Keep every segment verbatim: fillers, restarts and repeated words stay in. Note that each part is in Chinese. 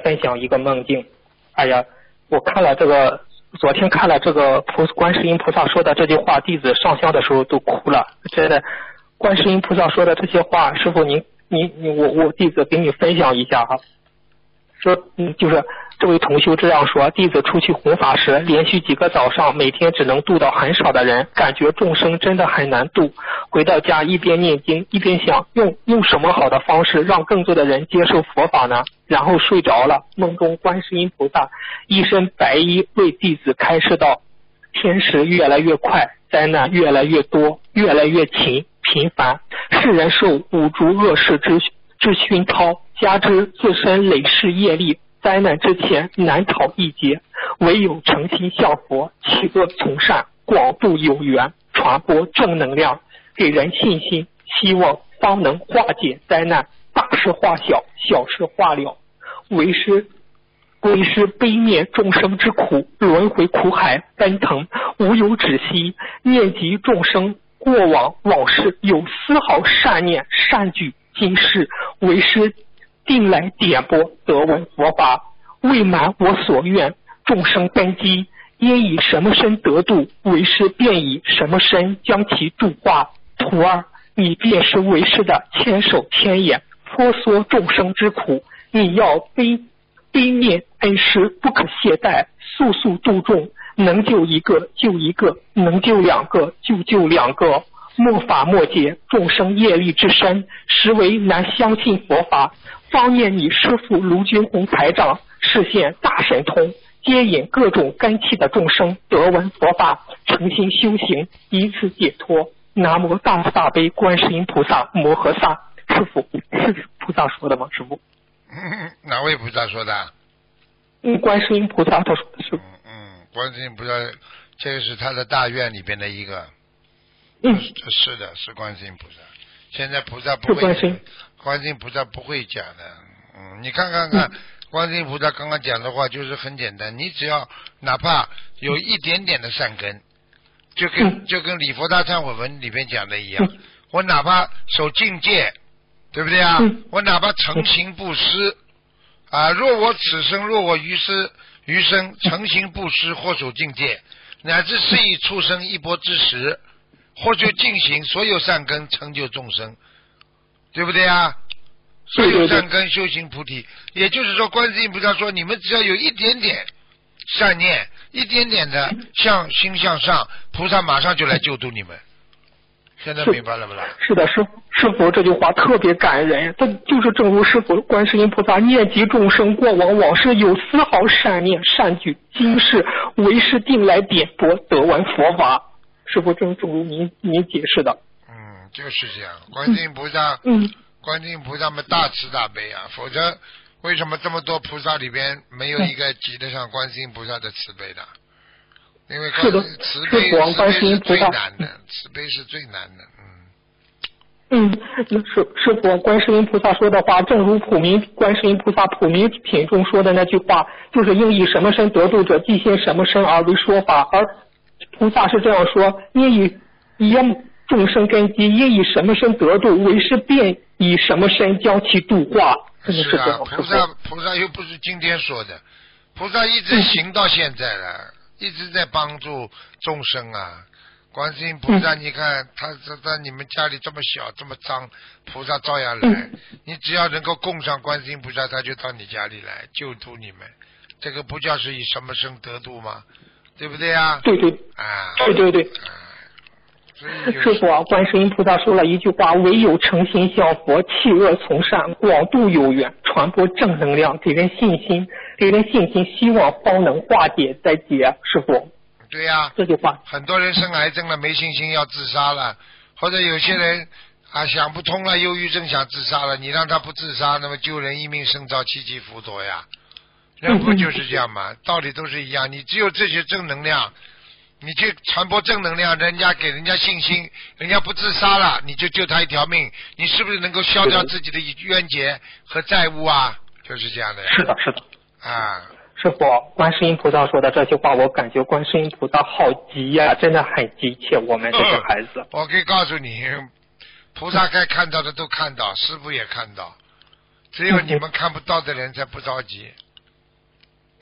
分享一个梦境。哎呀，我看了这个，昨天看了这个菩观世音菩萨说的这句话，弟子上香的时候都哭了。真的，观世音菩萨说的这些话，师傅您您您我我弟子给你分享一下哈。说嗯，就是这位同修这样说，弟子出去弘法时，连续几个早上，每天只能度到很少的人，感觉众生真的很难度。回到家一边念经一边想，用用什么好的方式让更多的人接受佛法呢？然后睡着了，梦中观世音菩萨一身白衣为弟子开示道：天时越来越快，灾难越来越多，越来越勤频繁，世人受五浊恶世之之熏陶，加之自身累世业力，灾难之前难逃一劫，唯有诚心向佛，弃恶从善，广度有缘，传播正能量，给人信心希望，方能化解灾难，大事化小，小事化了，为师为师悲悯众生之苦，轮回苦海奔腾，无有止息，念及众生过往往事，有丝毫善念善举，今世为师定来点拨，得闻佛法，未满我所愿，众生根基因以什么身得度，为师便以什么身将其度化。徒儿，你便是为师的千手千眼，婆娑众生之苦，你要悲悲悯恩师，不可懈怠，速速度众，能救一个救一个，能救两个就救两个。莫法莫解，众生业力之深，实为难相信佛法。方念你师父卢军宏台长示现大神通，接引各种根器的众生得闻佛法，诚心修行，以此解脱。南无大慈大悲观世音菩萨摩诃萨。师父，是菩萨说的吗？师父？ 嗯，哪位菩萨说的？ 嗯，观世音菩萨他说的是。 嗯嗯，观世音菩萨，这个是他的大愿里边的一个。 嗯， 是的，是观世音菩萨。现在菩萨不会，观世音菩萨不会讲的。嗯，你看看看，嗯、观世音菩萨刚刚讲的话就是很简单，你只要哪怕有一点点的善根，就跟、嗯、就跟礼佛大忏悔文里边讲的一样，嗯、我哪怕守境界，对不对啊？嗯、我哪怕诚行布施啊，若我此生，若我余生余生诚行布施或守境界，乃至是以畜生一钵之食。或就进行所有善根成就众生，对不对啊？所有善根修行菩提，也就是说观世音菩萨说，你们只要有一点点善念，一点点的向心向上，菩萨马上就来救度你们。现在明白了不啦？ 是的，师师父这句话特别感人，这就是正如师父观世音菩萨念及众生过往往事，有丝毫善念善举，今世为师定来点拨，得闻佛法。师父正正如您您解释的， 嗯，就是这样。观世音菩萨，嗯，观世音菩萨们大慈大悲啊，否则为什么这么多菩萨里边没有一个及得上观世音菩萨的慈悲的？因为观世慈悲慈悲是最难的，慈悲是最难的， 嗯。嗯，师师父观世音菩萨说的话，正如普明观世音菩萨普明品中说的那句话，就是应以什么身得度者，即现什么身而为说法，而菩萨是这样说：因以因众生根基，因以什么身得度，为师便以什么身将其度化。 是啊，菩萨菩萨又不是今天说的，菩萨一直行到现在了，嗯、一直在帮助众生啊。观世音菩萨，嗯、你看他在你们家里这么小这么脏，菩萨照样来。嗯、你只要能够供上观世音菩萨，他就到你家里来救度你们。这个不叫是以什么身得度吗？对不对啊？ 对对， 啊， 对对对。 啊、 师父啊，观世音菩萨说了一句话：唯有诚心向佛，弃恶从善，广度有缘，传播正能量，给人信心，给人信心，希望方能化解灾劫。师父。 对呀、啊， 这句话。 很多人生癌症了，没信心要自杀了，或者有些人啊想不通了，忧郁症想自杀了，你让他不自杀，那么救人一命胜造七级浮屠呀。人不就是这样吗？道理都是一样，你只有这些正能量，你去传播正能量，人家给人家信心，人家不自杀了，你就救他一条命，你是不是能够消掉自己的冤结和债务啊？就是这样的呀。 是的，是的。 啊， 师父，观世音菩萨说的这句话，我感觉观世音菩萨好急呀、啊，真的很急切我们这些孩子。 呃、我可以告诉你，菩萨该看到的都看到，师父也看到，只有你们看不到的人才不着急。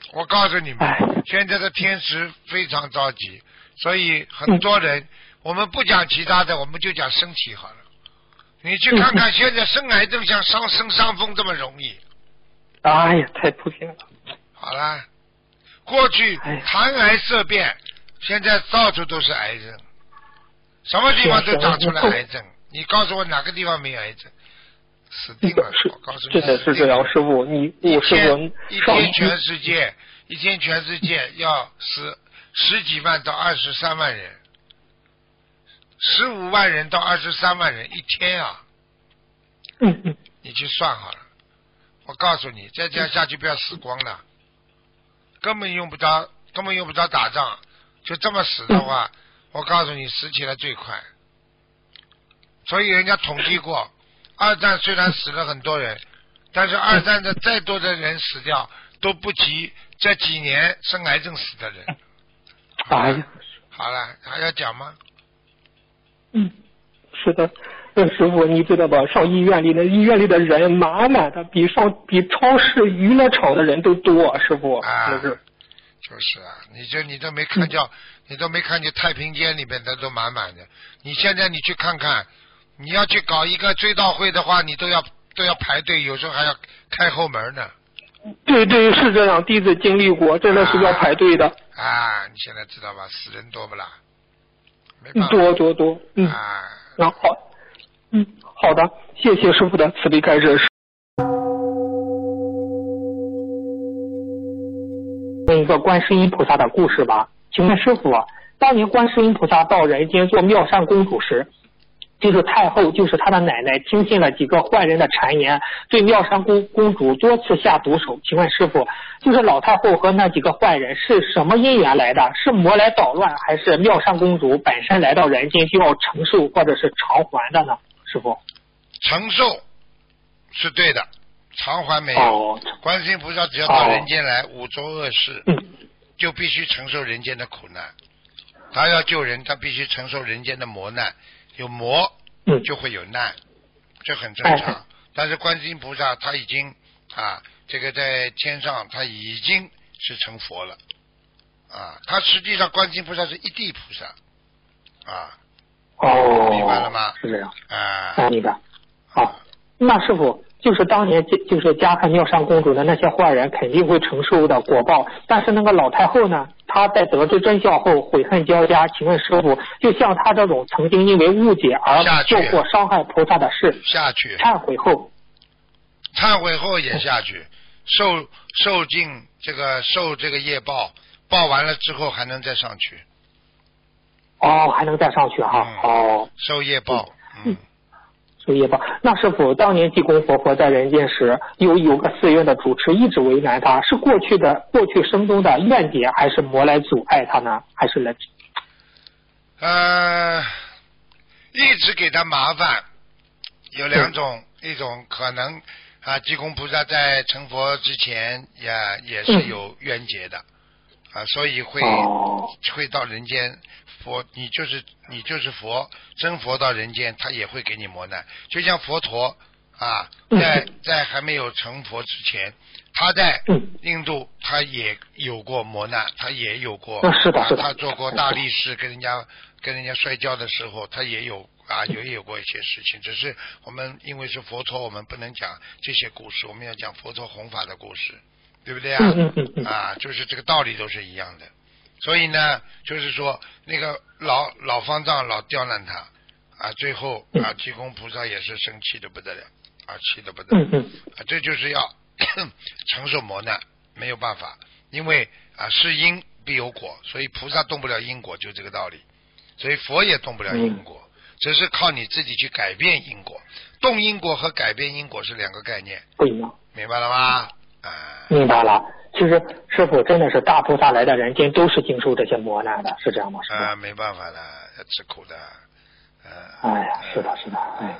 我告诉你们，现在的天时非常着急，所以很多人，嗯、我们不讲其他的，我们就讲身体好了。你去看看，现在生癌症像伤生伤风这么容易。 哎呀，太普遍了。 好了，过去谈癌色变，现在到处都是癌症，什么地方都长出来癌症。你告诉我哪个地方没有癌症？死定了！我告诉你， 真的是这样，师傅，你一天一天全世界，一天全世界要死十几万到二十三万人。十五万人到二十三万人一天啊！ 嗯嗯， 你去算好了。我告诉你，再这样下去不要死光了，根本用不着，根本用不着打仗，就这么死的话，嗯、我告诉你，死起来最快。所以人家统计过，二战虽然死了很多人，但是二战的再多的人死掉，都不及这几年生癌症死的人。 哎呀， 好了，还要讲吗？ 嗯，是的，那师傅你知道吧？上医院里的医院里的人满满的，比上比超市娱乐场的人都多，师傅。 啊， 就是， 就是啊，你这你都没看见，嗯、你都没看见太平间里面的都满满的。你现在你去看看，你要去搞一个追悼会的话，你都要都要排队，有时候还要开后门呢。 对对，是这样，弟子经历过，真的是要排队的。 啊，啊你现在知道吧？死人多不啦？ 多多多，嗯，然后好，嗯，好的，谢谢师傅的慈悲开示。一个观世音菩萨的故事吧，请问师傅，当年观世音菩萨到人间做妙善公主时，就是太后，就是她的奶奶，听信了几个坏人的谗言，对妙善公公主多次下毒手。请问师傅，就是老太后和那几个坏人是什么因缘来的？是魔来捣乱，还是妙善公主本身来到人间就要承受或者是偿还的呢？师傅， 承受是对的，偿还没有。哦、观世音菩萨只要到人间来，五浊恶世、嗯、就必须承受人间的苦难。他要救人，他必须承受人间的磨难。有魔就会有难，这很正常。嗯、但是观世音菩萨他已经啊，这个在天上他已经是成佛了啊。他实际上观世音菩萨是一地菩萨啊。 哦， 明白了吗？ 是这样啊， 明白。好，那师傅就是当年就是加害妙善公主的那些坏人肯定会承受的果报，但是那个老太后呢？他在得知真相后悔恨交加，请问师傅，就像他这种曾经因为误解而做过伤害菩萨的事， 下去忏悔后， 忏悔后也下去，受受尽这个受这个业报，报完了之后还能再上去。 哦，还能再上去哈、嗯、哦， 受业报，嗯。嗯受业报。那师傅当年济公活佛在人间时，有有个寺院的主持一直为难他，是过去的过去生中的怨点，还是魔来阻碍他呢？还是来？ 呃，一直给他麻烦，有两种，嗯、一种可能啊，济公菩萨在成佛之前也也是有冤结的、嗯、啊，所以会、哦、会到人间。佛，你就是你就是佛，真佛到人间，他也会给你磨难。就像佛陀啊，在在还没有成佛之前，他在印度他也有过磨难，他也有过， 是的，是的，他做过大力士，跟人家跟人家摔跤的时候，他也有啊，也有过一些事情。只是我们因为是佛陀，我们不能讲这些故事，我们要讲佛陀弘法的故事，对不对啊？啊，就是这个道理都是一样的。所以呢，就是说那个老老方丈老刁难他啊，最后啊，济公菩萨也是生气的不得了啊，气的不得了啊，这就是要承受磨难，没有办法，因为啊是因必有果，所以菩萨动不了因果，就这个道理，所以佛也动不了因果，只是靠你自己去改变因果，动因果和改变因果是两个概念， 不一样， 明白了吗？啊， 明白了。其实师傅真的是大菩萨来的人间都是经受这些磨难的，是这样吗？师傅啊，没办法的，要吃苦的。 呃、哎呀，是的，是的，哎。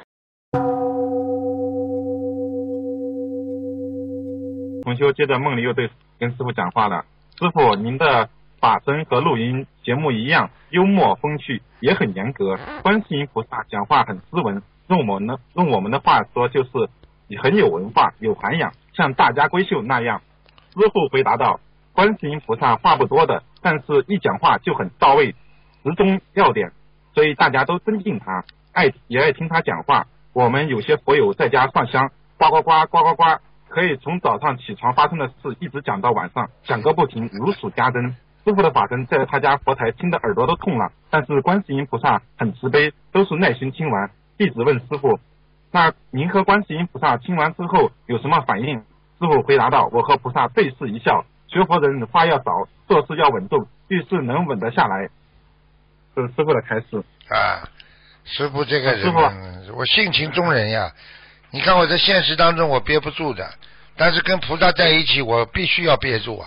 同修接着梦里又对跟师傅讲话了，师傅您的法身和录音节目一样，幽默风趣，也很严格。观世音菩萨讲话很斯文，用我们的用我们的话说就是你很有文化，有涵养，像大家闺秀那样。 父回答道，观世音菩萨话不多的，但是一讲话就很到位，直中要点，所以大家都尊敬他，爱也爱听他讲话。我们有些佛友在家上香，呱呱呱呱呱呱，可以从早上起床发生的事一直讲到晚上，讲个不停，如数家珍。师父的法身在他家佛台听的耳朵都痛了，但是观世音菩萨很慈悲，都是耐心听完。弟子问师父，那您和观世音菩萨听完之后有什么反应？师父回答道，我和菩萨对视一笑，学佛人话要少，做事要稳重，遇事能稳得下来。这是师父的开示啊。师父这个人、啊、我性情中人呀，你看我在现实当中我憋不住的，但是跟菩萨在一起我必须要憋住啊。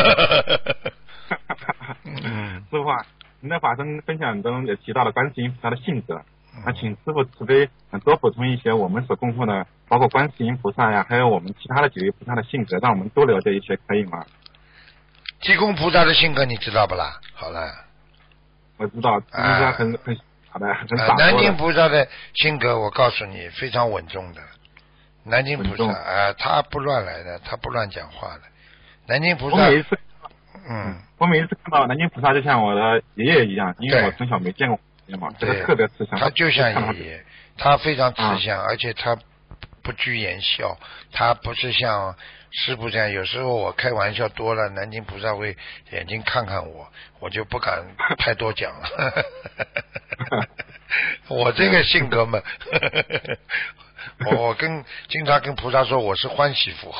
嗯，师父啊，您的法身分享中也提到了观世音菩萨的性格，那请师父慈悲多补充一些我们所供奉的，包括观世音菩萨呀，还有我们其他的几位菩萨的性格，让我们多了解一些，可以吗？ 济公菩萨的性格你知道不啦？好了， 我知道，菩萨很、啊、很好的，很洒脱的。 南京菩萨的性格，我告诉你，非常稳重的。南京菩萨啊、呃，他不乱来的，他不乱讲话的。南京菩萨， 我每一次， 嗯， 我每一次看到南京菩萨，就像我的爷爷一样，因为我从小没见过爷爷嘛，这个特别慈祥。 他就像爷爷，他非常慈祥，啊、而且他不拘言笑，他不是像师父这样，有时候我开玩笑多了，南京菩萨会眼睛看看我，我就不敢太多讲了。我这个性格嘛，我我跟经常跟菩萨说我是欢喜佛。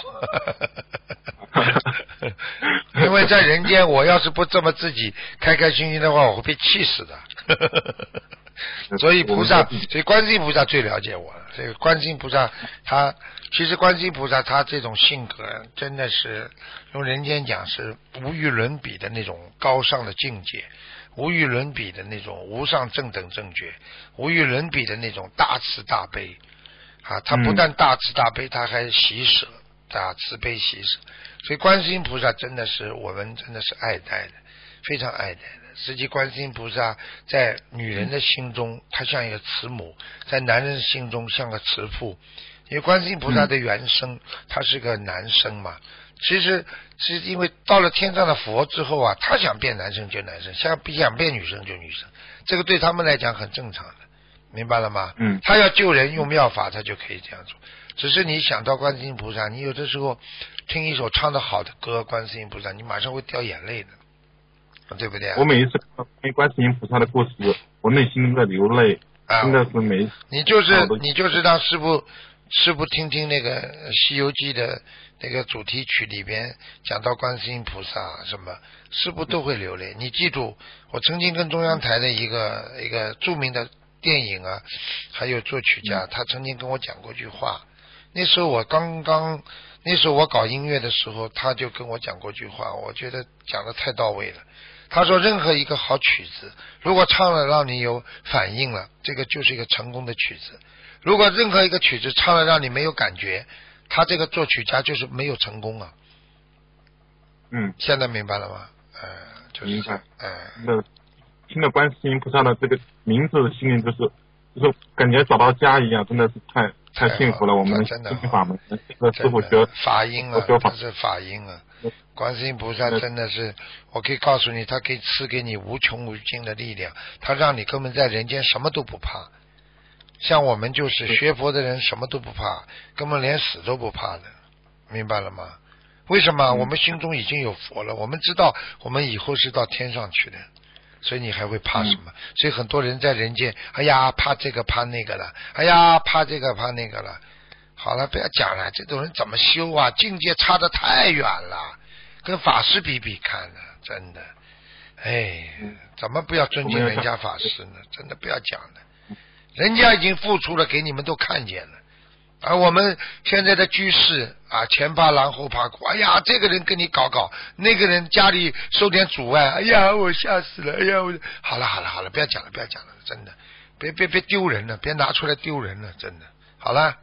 因为在人间我要是不这么自己开开心心的话，我会被气死的。所以菩萨，所以观世音菩萨最了解我了。这个观世音菩萨，他其实观世音菩萨他这种性格真的是用人间讲是无与伦比的那种高尚的境界，无与伦比的那种无上正等正觉，无与伦比的那种大慈大悲啊！他不但大慈大悲，他还喜舍啊，慈悲喜舍。所以观世音菩萨真的是我们真的是爱戴的，非常爱戴的。实际观世音菩萨在女人的心中，她像一个慈母；在男人的心中像个慈父。因为观世音菩萨的原生，他是个男生嘛。其实是因为到了天上的佛之后啊，他想变男生就男生，想想变女生就女生，这个对他们来讲很正常的，明白了吗？ 嗯。 他要救人用妙法，他就可以这样做。只是你想到观世音菩萨，你有的时候听一首唱得好的歌，观世音菩萨，你马上会掉眼泪的，对不对、啊？ 我每一次看观世音菩萨的故事，我内心的流泪， 啊、 真的是每你就是你就是让师父师父听听那个《西游记》的那个主题曲里边讲到观世音菩萨什么，师父都会流泪。你记住，我曾经跟中央台的一个一个著名的电影啊，还有作曲家，他曾经跟我讲过一句话。那时候我刚刚，那时候我搞音乐的时候，他就跟我讲过句话，我觉得讲得太到位了。他说，任何一个好曲子，如果唱了让你有反应了，这个就是一个成功的曲子；如果任何一个曲子唱了让你没有感觉，他这个作曲家就是没有成功啊。 嗯， 现在明白了吗？呃，就是明白。 呃， 那听了观世音菩萨的这个名字，心里就是就是感觉找到家一样，真的是太。太幸福了，我们真的法门，这个师父学法音啊，这是法音啊。观世音菩萨真的是，我可以告诉你，他可以赐给你无穷无尽的力量，他让你根本在人间什么都不怕。像我们就是学佛的人，什么都不怕，根本连死都不怕的，明白了吗？为什么？我们心中已经有佛了，我们知道我们以后是到天上去的。所以你还会怕什么、嗯？所以很多人在人间，哎呀，怕这个怕那个了，哎呀，怕这个怕那个了。好了，不要讲了，这种人怎么修啊？境界差得太远了，跟法师比比看呢，真的。哎，怎么不要尊敬人家法师呢？真的不要讲了，人家已经付出了，给你们都看见了。而我们现在的居士啊，前怕狼后怕虎，哎呀，这个人跟你搞搞，那个人家里受点阻碍，哎呀，我吓死了，哎呀，我好了好了好了，不要讲了不要讲了，真的，别别别丢人了，别拿出来丢人了，真的，好了。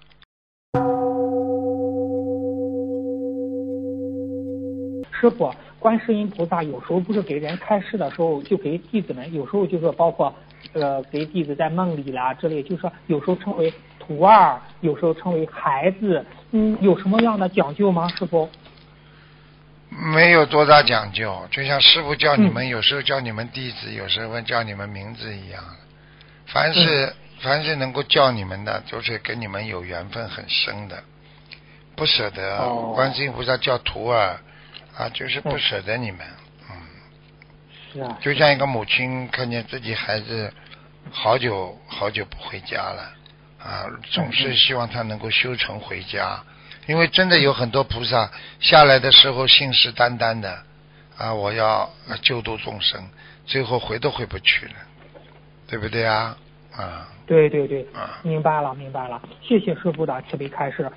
师父，观世音菩萨有时候不是给人开示的时候，就给弟子们，有时候就是包括呃给弟子在梦里啦之类，就是说有时候称为徒儿，有时候称为孩子，嗯，有什么样的讲究吗？师父？ 没有多大讲究，就像师父叫你们，嗯、有时候叫你们弟子，有时候叫你们名字一样。凡是、嗯、凡是能够叫你们的，都是跟你们有缘分很深的，不舍得。哦、观世音菩萨叫徒儿啊，就是不舍得你们。嗯， 是啊。 就像一个母亲看见自己孩子好久好久不回家了啊，总是希望他能够修成回家。因为真的有很多菩萨下来的时候信誓旦旦的啊，我要救度众生，最后回都回不去了，对不对啊？啊， 对对对，啊，明白了明白了，谢谢师父的慈悲开示。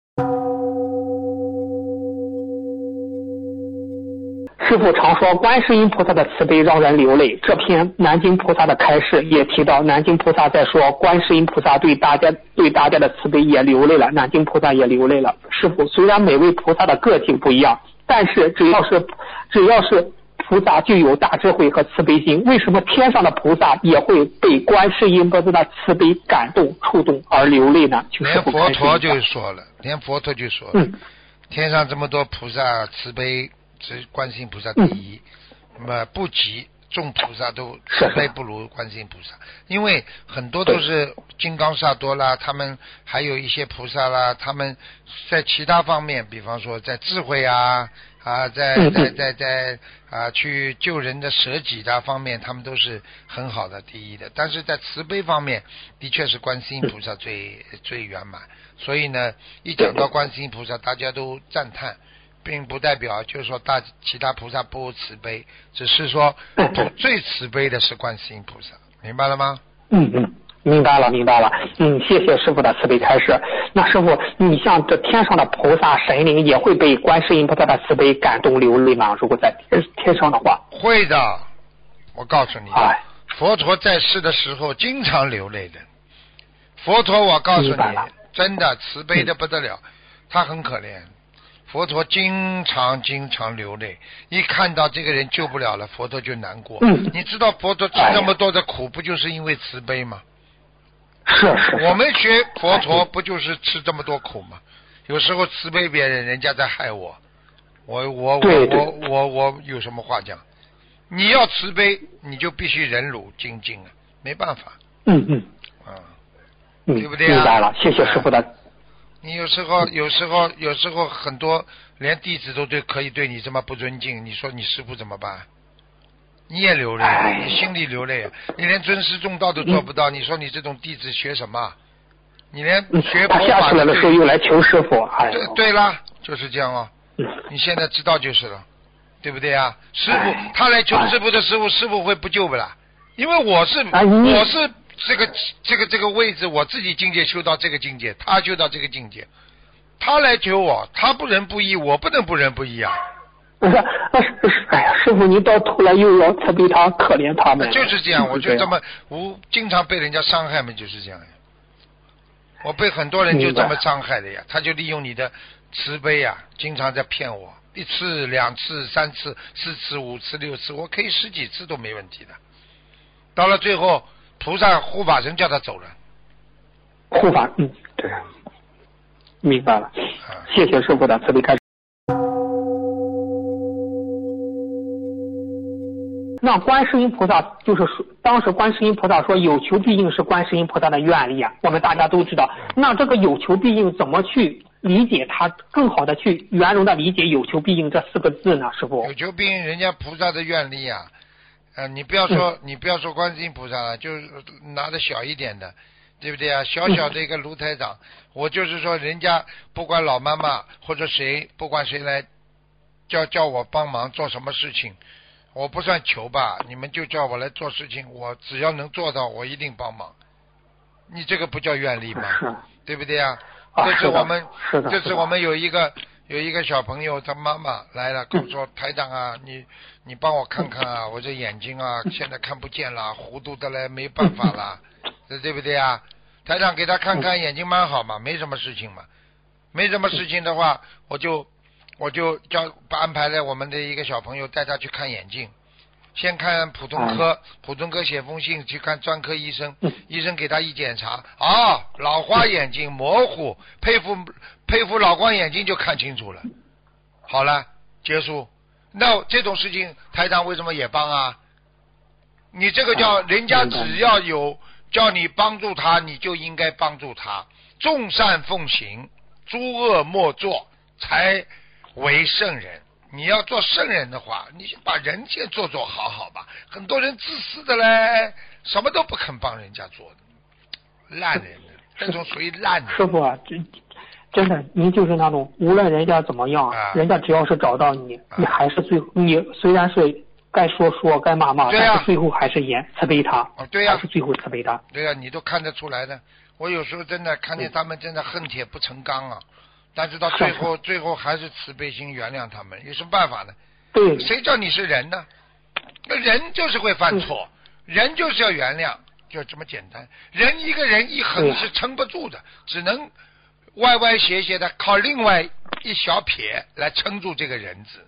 师父常说观世音菩萨的慈悲让人流泪，这篇南京菩萨的开示也提到南京菩萨在说观世音菩萨对大家对大家的慈悲也流泪了，南京菩萨也流泪了。师父，虽然每位菩萨的个性不一样，但是只要是只要是菩萨就有大智慧和慈悲心，为什么天上的菩萨也会被观世音菩萨的慈悲感动触动而流泪呢？ 连佛陀就说了，连佛陀就说了，嗯、天上这么多菩萨慈悲，只观世音菩萨第一，那么、嗯、不及众菩萨都慈悲不如观世音菩萨，因为很多都是金刚萨埵啦，他们还有一些菩萨啦，他们在其他方面，比方说在智慧啊啊，在在在在啊去救人的舍己的方面，他们都是很好的第一的，但是在慈悲方面，的确是观世音菩萨最最圆满，所以呢，一讲到观世音菩萨，大家都赞叹。并不代表就是说大其他菩萨不慈悲，只是说最慈悲的是观世音菩萨，明白了吗？ 嗯嗯，明白了明白了。嗯，谢谢师父的慈悲开示。那师父，你像这天上的菩萨神灵也会被观世音菩萨的慈悲感动流泪吗？如果在天上的话？ 会的，我告诉你，哎、佛陀在世的时候经常流泪的。佛陀，我告诉你，真的慈悲的不得了，嗯、他很可怜。佛陀经常经常流泪，一看到这个人救不了了，佛陀就难过。嗯、你知道佛陀吃这么多的苦，哎、不就是因为慈悲吗？ 是是。 我们学佛陀不就是吃这么多苦吗？有时候慈悲别人，人家在害我，我我我我我我有什么话讲？你要慈悲，你就必须忍辱精进啊，没办法。 嗯嗯。 啊， 嗯， 对不对啊？ 明白了，谢谢师父的。 你有时候，有时候，有时候很多连弟子都对可以对你这么不尊敬，你说你师父怎么办？你也流泪，你心里流泪，你连尊师重道都做不到，嗯、你说你这种弟子学什么？你连学佛法、嗯、他下出来的时候又来求师父，哎， 对对啦，就是这样哦。嗯、你现在知道就是了，对不对啊？师父他来求师父的师父，师父会不救不啦？因为我是、哎、我是。这个这个这个位置，我自己境界修到这个境界，他修到这个境界，他来求我，他不仁不义，我不能不仁不义啊！ 不是，哎呀，师父，你到头来又要慈悲他，可怜他们。 就是这样，我就这么无经常被人家伤害嘛，就是这样呀。我被很多人就这么伤害的呀，他就利用你的慈悲呀，经常在骗我，一次、两次、三次、四次、五次、六次，我可以十几次都没问题的。到了最后。菩萨护法神叫他走了， 护法，嗯，对，明白了，啊、谢谢师父的慈悲开示。那观世音菩萨就是说，当时观世音菩萨说有求必应是观世音菩萨的愿力啊，我们大家都知道。那这个有求必应怎么去理解它，更好的去圆融的理解有求必应这四个字呢？师父， 有求必应，人家菩萨的愿力啊。呃，你不要说，嗯、你不要说观世音菩萨了，就是拿的小一点的，对不对啊？小小的一个卢台长，嗯、我就是说，人家不管老妈妈或者谁，不管谁来叫叫我帮忙做什么事情，我不算求吧，你们就叫我来做事情，我只要能做到，我一定帮忙。你这个不叫愿力吗？对不对啊？这次我们，这次我们有一个。有一个小朋友，他妈妈来了，跟我说：“台长啊，你你帮我看看啊，我这眼睛啊，现在看不见了，糊涂的嘞，没办法了，这对不对啊？台长给他看看，眼睛蛮好嘛，没什么事情嘛，没什么事情的话，我就我就叫安排了我们的一个小朋友带他去看眼睛。”先看普通科，普通科写封信去看专科医生，医生给他一检查，啊，老花眼睛模糊，佩服佩服老花眼睛就看清楚了。好了， 结束。那这种事情台长为什么也帮啊？你这个叫人家只要有叫你帮助他，你就应该帮助他，众善奉行，诸恶莫作，才为圣人。你要做圣人的话，你把人先做做好好吧。很多人自私的嘞，什么都不肯帮人家做的，烂人的，这种属于烂人。 师傅啊，真真的，您就是那种无论人家怎么样， 啊、 人家只要是找到你， 啊、 你还是最你虽然是该说说该骂骂， 对啊、 但是最后还是严慈悲他。 哦，对呀、啊， 还是最后慈悲他。 对呀、啊，你都看得出来的。我有时候真的看见他们真的恨铁不成钢啊，但是到最后最后还是慈悲心原谅他们，有什么办法呢？ 对， 谁叫你是人呢？那人就是会犯错，人就是要原谅，就这么简单。人一个人一横是撑不住的，只能歪歪斜斜的靠另外一小撇来撑住这个人字。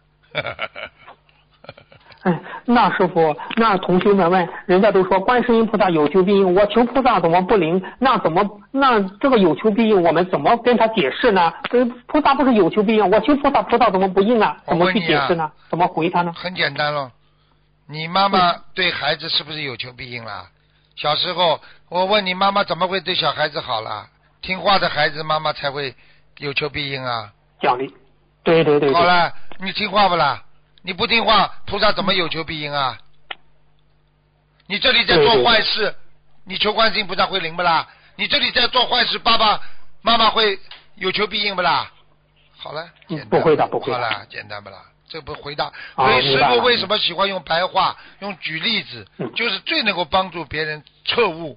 哎，那师傅，那同学们问，人家都说观世音菩萨有求必应，我求菩萨怎么不灵？那怎么那这个有求必应，我们怎么跟他解释呢？菩萨不是有求必应，我求菩萨，菩萨怎么不应呢？怎么去解释呢？ 啊、 怎么回他呢？ 很简单咯，你妈妈对孩子是不是有求必应啦？小时候我问你，妈妈怎么会对小孩子好啦？听话的孩子，妈妈才会有求必应啊。 奖励，对对 对, 对。 好了，你听话不啦？你不听话，菩萨怎么有求必应啊？你这里在做坏事，对对你求观世音菩萨会灵不啦？你这里在做坏事，爸爸妈妈会有求必应不啦？好了，简单不会的，不会的。 好了，简单不啦？这不回答。所以师父为什么喜欢用白话，用举例子， 嗯、 就是最能够帮助别人彻悟。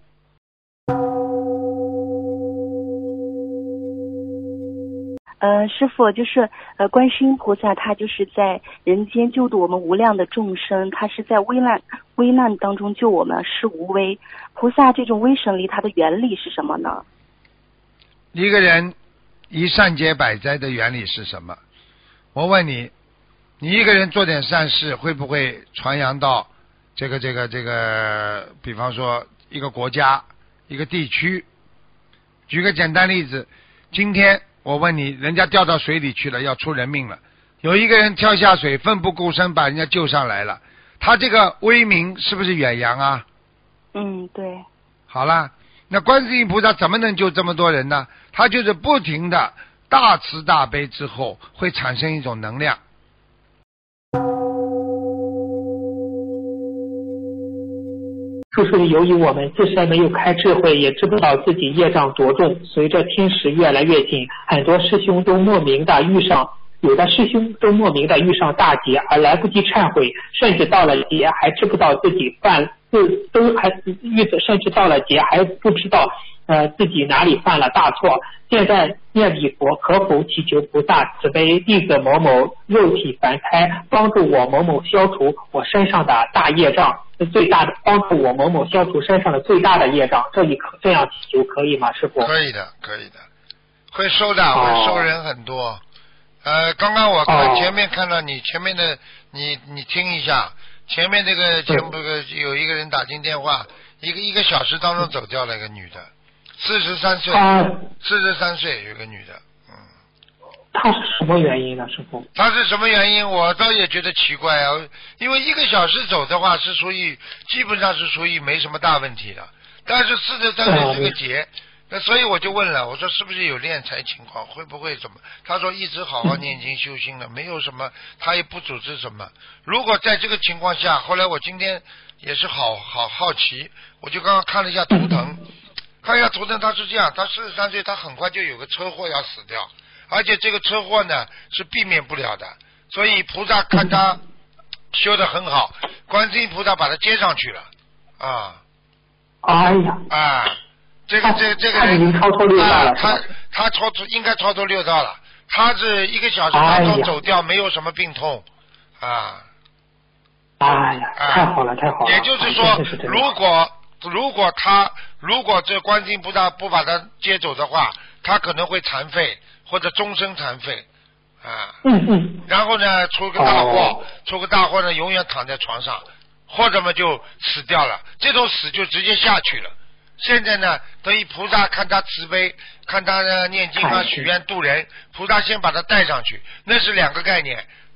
呃，师父，就是呃，观世音菩萨他就是在人间救度我们无量的众生，他是在危难危难当中救我们，是无危。菩萨这种威神力，它的原理是什么呢？ 一个人以善解百灾的原理是什么？我问你，你一个人做点善事，会不会传扬到这个这个这个，比方说一个国家、一个地区？举个简单例子，今天我问你，人家掉到水里去了，要出人命了，有一个人跳下水，奋不顾身把人家救上来了，他这个威名是不是远扬啊？ 嗯，对。 好了，那观世音菩萨怎么能救这么多人呢？他就是不停的大慈大悲之后，会产生一种能量。 就是由于我们自身没有开智慧，也知不道自己业障多重，随着天时越来越近，很多师兄都莫名的遇上，有的师兄都莫名的遇上大劫，而来不及忏悔，甚至到了劫还知不道自己犯，自都还遇甚至到了劫还不知道呃自己哪里犯了大错。现在念礼佛，可否祈求菩萨慈悲，弟子某某肉体凡胎，帮助我某某消除我身上的大业障，最大的帮助我某某消除身上的最大的业障，这一可这样祈求可以吗，师父？ 可以的，可以的，会收的，会收人很多。哦、呃，刚刚我看前面看到你、哦、前面的，你你听一下，前面这个节目有一个人打进电话，一个一个小时当中走掉了一个女的。四十三岁，四十三岁有个女的，嗯， 她是什么原因呢，师傅？ 她是什么原因？我倒也觉得奇怪啊，因为一个小时走的话是属于基本上是属于没什么大问题的，但是四十三岁是个劫，那所以我就问了，我说是不是有敛财情况，会不会怎么？他说一直好好念经修心了，没有什么，他也不组织什么。如果在这个情况下，后来我今天也是好好好奇，我就刚刚看了一下图腾。看一下图腾，他是这样，他四十三岁，他很快就有个车祸要死掉，而且这个车祸呢是避免不了的，所以菩萨看他修得很好，观世音菩萨把他接上去了，啊， 哎呀， 啊，这个这这个人， 他已经超脱六道了， 啊、他他超脱应该超脱六道了，他是一个小时当中走掉，没有什么病痛，啊， 哎呀，太好了，太好了， 也就是说，如果。如果他如果这观世音菩萨不把他接走的话，他可能会残废或者终身残废啊。 嗯嗯。 然后呢，出个大祸，哦、出个大祸呢，永远躺在床上，或者嘛就死掉了。这种死就直接下去了。现在呢，等于菩萨看他慈悲，看他呢念经啊、许愿度人，菩萨先把他带上去，那是两个概念。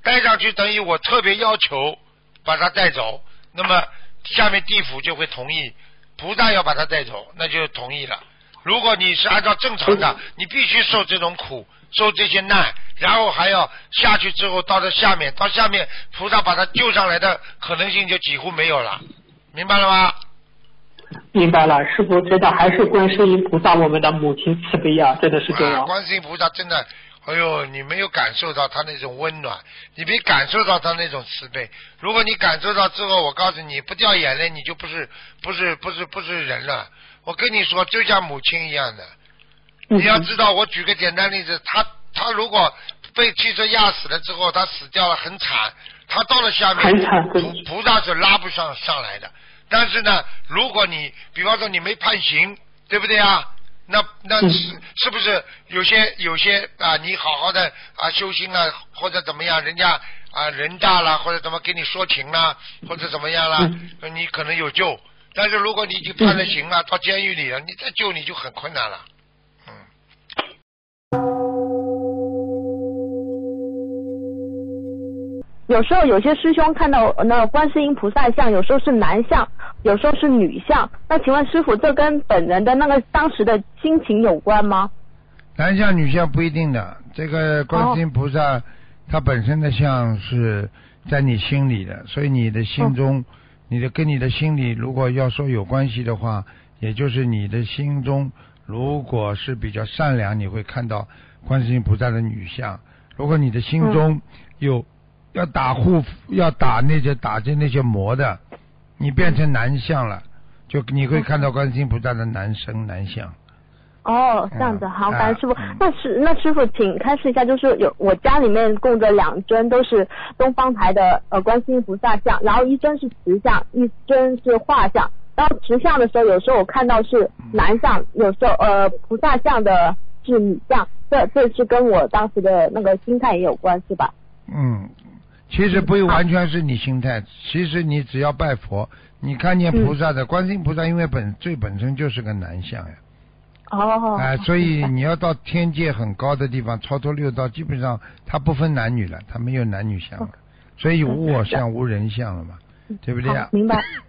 带上去等于我特别要求把他带走，那么下面地府就会同意，菩萨要把他带走，那就同意了。如果你是按照正常的，你必须受这种苦，受这些难，然后还要下去之后到了下面，到下面菩萨把他救上来的可能性就几乎没有了，明白了吗？ 明白了，师父，真的还是观世音菩萨我们的母亲慈悲啊，真的是这样。 啊、观世音菩萨真的，哎呦，你没有感受到他那种温暖，你没感受到他那种慈悲。如果你感受到之后，我告诉你，不掉眼泪，你就不是不是不是不是人了。我跟你说，就像母亲一样的。你要知道，我举个简单例子，他他如果被汽车压死了之后，他死掉了，很惨，他到了下面，菩菩萨是拉不上上来的。但是呢，如果你比方说你没判刑，对不对啊？那那是是不是有些有些啊？你好好的啊修心啊，或者怎么样，人家啊人大了，或者怎么给你说情了，或者怎么样了，你可能有救。但是如果你已经判了刑了，到监狱里了，你再救你就很困难了。 有时候有些师兄看到那观世音菩萨像，有时候是男像，有时候是女像。那请问师父，这跟本人的那个当时的心情有关吗？ 男像女像不一定的，这个观世音菩萨、哦、它本身的像是在你心里的，所以你的心中、哦、你的跟你的心里如果要说有关系的话，也就是你的心中如果是比较善良，你会看到观世音菩萨的女像。如果你的心中有、嗯要打护要打那些打进那些魔的，你变成男相了，就你会看到观世音菩萨的男生男相。 哦，这样子，好，感恩师父。嗯、那师那师父，请开示一下，就是有我家里面供着两尊都是东方台的呃观世音菩萨像，然后一尊是瓷像，一尊是画像。然后瓷像的时候，有时候我看到是男相，有时候呃菩萨像的是女相，这这是跟我当时的那个心态也有关，是吧？ 嗯。其实不完全是你心态，其实你只要拜佛，你看见菩萨的、嗯、观世音菩萨，因为本最本身就是个男相呀。 哦。 哎、呃，所以你要到天界很高的地方，超脱六道，基本上它不分男女了，它没有男女相了，所以无我相、无人相了嘛，对不对啊？ 明白。